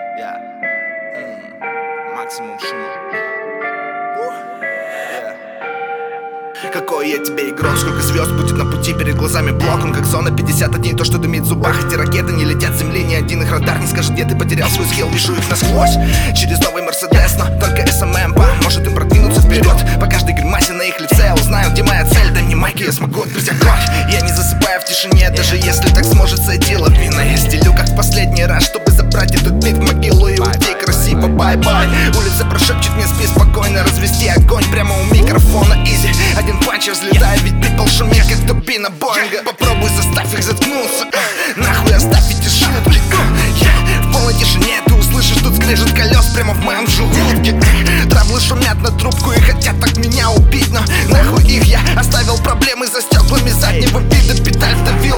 Yeah. Максимум шума. Какой я тебе игрок, сколько звезд будет на пути, перед глазами блок. Он как зона 51, то, что дымит в зубах. Эти ракеты не летят с земли, ни один их радар не скажет, где ты потерял свой скилл. Вижу их насквозь, через новый Мерседес, но только СММ поможет им продвинуться вперед. По каждой гримасе на их лице я узнаю, где моя цель. Дай мне майки, я смогу открыть огонь. Я не засыпаю в тишине, даже если так сможет сойти лавина. Я стелю как в последний раз, чтобы забрать этот бит в могилу и уйти красиво, бай-бай. Улица прошепчет мне, спи спокойно, развести огонь прямо у микрофона, изи. Один панч я взлетаю, ведь бит шумит, как турбина Боинга. Попробуй заставь их заткнуться, нахуй оставь эти шутки. В полной тишине ты услышишь тут скрежет колес прямо в моем желудке. Травлы шумят на трубку и хотят так меня убить, но нахуй их, я оставил проблемы за стеклами заднего вида, педаль вдавил.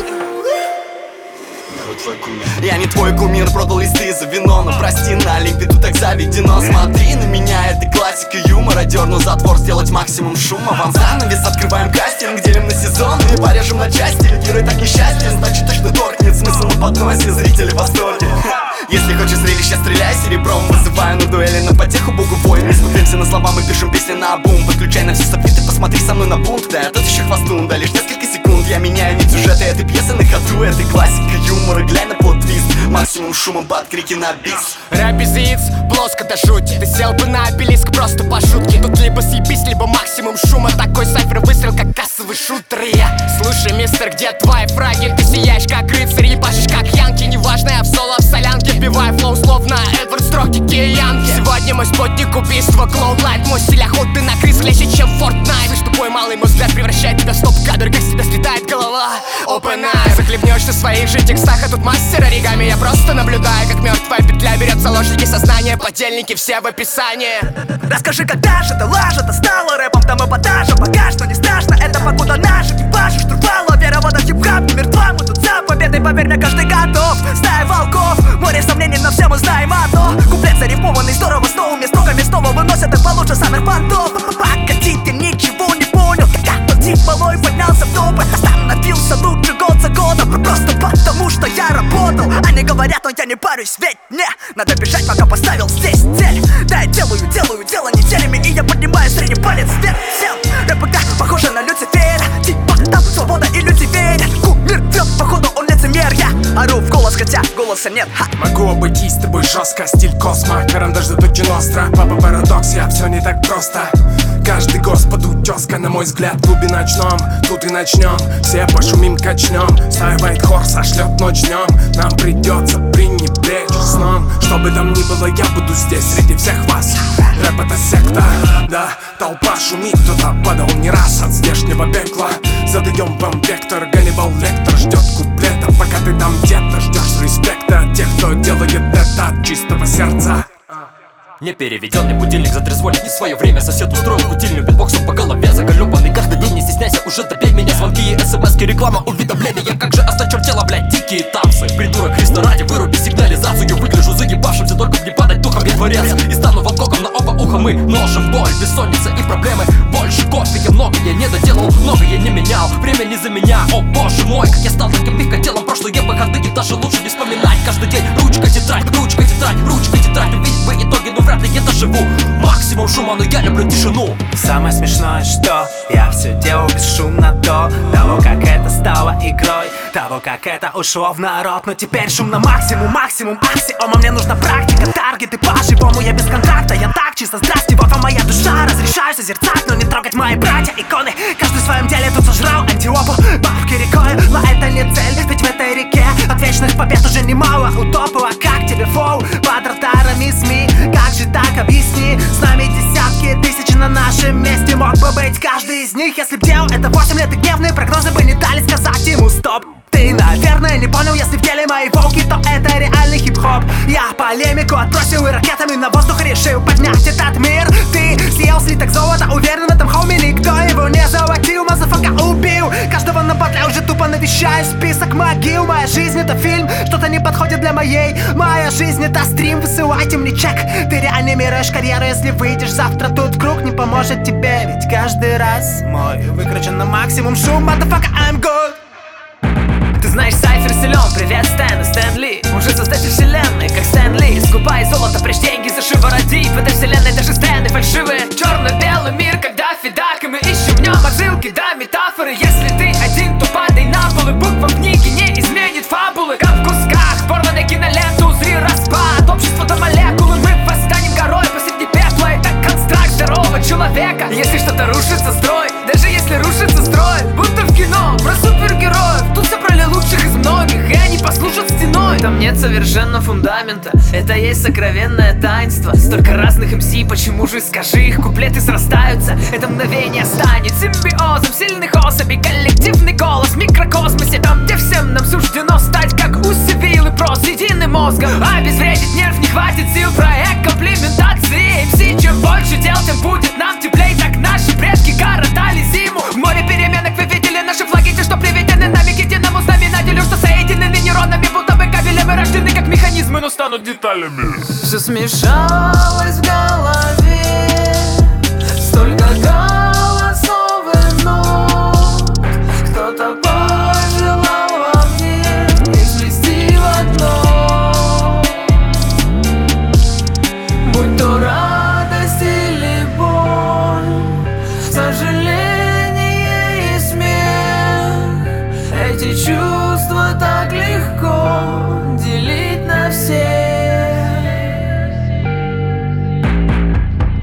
Я не твой кумир, продал листы за вино. Но прости, на Олимпе тут так заведено. Смотри на меня, это классика юмора. Дерну затвор, сделать максимум шума. Вам занавес, открываем кастинг, делим на сезоны и порежем на части. Герой так несчастен, значит точно торкнет. Смысл на подносе, зрители в восторге. Если хочешь зрелища, стреляй серебром. Вызываю на дуэли, на потеху богу воин. Мы смотримся на слова, мы пишем песни на бум. Подключай на все софиты, посмотри со мной на бунт. Да, тот еще хвостун, да лишь несколько секунд. Я меняю нить сюжета этой пьесы на ходу. Это классика юмора, глянь на плот-твист. Максимум шума, под крики на бис. Рэп без яиц, плоско до жути. Ты сел бы на обелиск просто по шутке. Тут либо съебись, либо максимум шума. Такой сайфер выстрел, как кассовый шутер. Я слушай, мистер, где твои фраги? Ты сияешь, как рыцарь, ебашишь, как янки. Неважно, я в соло, в солянке. Вбиваю флоу словно Эдвард Строк, дикие янки. Сегодня мой спутник убийства, Клоудлайт. Мой стиль охоты на крыс легче, чем Fortnite. Слышь, тупой малый, мой взгляд превращает тебя в стоп-кадр, как с тебя слетает голова. Open eye, захлебнешься в своих же текстах, а тут мастер оригами. Я просто наблюдаю, как мертвая петля берет заложники сознания. Подельники все в описании. Расскажи, когда же это лажа-то стало рэпом, там эпатажа. Пока что не страшно, это покуда наши экипажи штурвала. Вера в этот хип-хап не мертва, мы тут за победой, поверь мне, каждый готов. Стая волков, море сомнений, но все мы знаем одно. Куплет зарифмованный, здорово, с новыми строками снова выносят так получше самых понтов. Погоди, ты ничего не понял, когда тот тип малой поднялся в топы. Остановился лучше год за годом, просто потому что я работал. Они говорят, но я не парюсь, ведь мне надо бежать, пока поставил здесь цель. Да, я делаю дело неделями, и я поднимаю средний палец вверх всем. РПК похоже на Люцифера, типа там свобода и люди верят. Кумир врет, походу он лицемер. Я ору в голос, хотя голоса нет. Могу обойтись с тобой жестко, стиль Космо, карандаш заточен остро. Папа парадокс, я все не так просто. Каждый господу тезка, на мой взгляд, в клубе ночном. Тут и начнем, все пошумим, качнем. Стая White Horse сошлет ночь днем. Нам придется пренебречь сном. Что бы там ни было, я буду здесь среди всех вас. Рэп это секта, да, толпа шумит. Кто-то падал не раз от здешнего пекла. Задаем вам вектор, Ганнибал Лектор ждет куплета. Пока ты там где-то ждешь респекта от тех, кто делает это от чистого сердца. Непереведенный будильник затрезвонит не свое время. Сосед устроил кутильню битбоксом по голове. Заколебанный каждый день, не стесняйся, уже добей меня. Звонки и смс-ки, реклама, уведомления. Как же осточертело, блядь, дикие танцы. Придурок, Христа ради, выруби сигнализацию. Выгляжу загибавшимся, только не падать духом, не творец. И стану Ван Гогом на оба уха. Мы ножем боль, бессонница и проблемы. Больше кофе, я многое не доделал, многое не менял. Время не за меня, о боже мой. Как я стал таким пикателом, прошлые выходные даже лучше не вспоминать. Каждый день ручка, тетрадь, ручка, тетрадь, ручка, тетрадь. Увидеть бы итоги, но вряд ли я доживу. Максимум шума, но я люблю тишину. Самое смешное, что я все делаю бесшумно до того, как это стало игрой, того, как это ушло в народ. Но теперь шум на максимум, аксиома. Мне нужна практика, таргеты по-живому. Я без контракта, я так чисто, здрасте, вот вам моя душа. Разрешаю созерцать, но не трогать мои братья, иконы. Каждый в своем деле тут сожрал антилопу, бабки рекой. Но это не цель, ведь в этой реке от вечных побед уже немало утопу. А как тебе фоу под радарами СМИ? Как же так, объясни? С нами десятки тысяч на нашем месте. Мог бы быть каждый из них, если б делал это 8 лет. И гневные прогнозы бы не дали сказать ему стоп. Ты, наверное, не понял, если в деле мои волки, то это реальный хип-хоп. Я полемику отбросил и ракетами на воздух решил поднять этот мир. Ты съел слиток золота, уверен в этом, хоми, никто его не золотил. Мазафака убил, каждого на батле уже тупо навещаю список могил. Моя жизнь это фильм, что-то не подходит для моей. Моя жизнь это стрим, высылайте мне чек. Ты реанимируешь карьеру, если выйдешь завтра. Тут круг не поможет тебе, ведь каждый раз мой выкручен на максимум шум. Motherfucker, I'm good. Ты знаешь, сайфер силен, привет Стэн и Стэн Ли. Он же создатель вселенной, как Стэн Ли. Скупая запрячь деньги за шиворотить. В этой вселенной даже сцены фальшивые. Черно-белый мир, когда фидак, и мы ищем в нем отсылки, да, метафоры. Если ты один, то падай на пол, и буква в книге не изменит фабулы. Как в кусках порванной киноленту, узри распад общества до молекулы. Мы восстанем горой посреди пепла, это констракт здорового человека. Если что-то рушится, строй, даже если рушится строй. Будто в кино про супергероев. Тут собрали лучших из многих, и они послужат стеной. Там нет совершенно фундамента, это есть сокровенное таинство. Столько разных МС, почему же, скажи, их куплеты срастаются? Это мгновение станет симбиозом сильных особей. Коллективный голос в микрокосмосе, там, где всем нам суждено стать как усивил и прос единым мозгом. Обезвредить нерв не хватит сил, проект комплементации МС. Чем больше дел, тем будет нам теплей. Так наши предки коротали зиму. В море переменок вы видели наши флаги, те, что приведены нами к единому знаменателю, что соединены нейронами, будто бы кабелем и рождены как механизмы, но станут деталями. Все смешалось в голове, столько голосов и нот. Кто-то пожелал во мне их сплести в одно. Будь то радость или боль, сожаление и смех, эти чувства так легко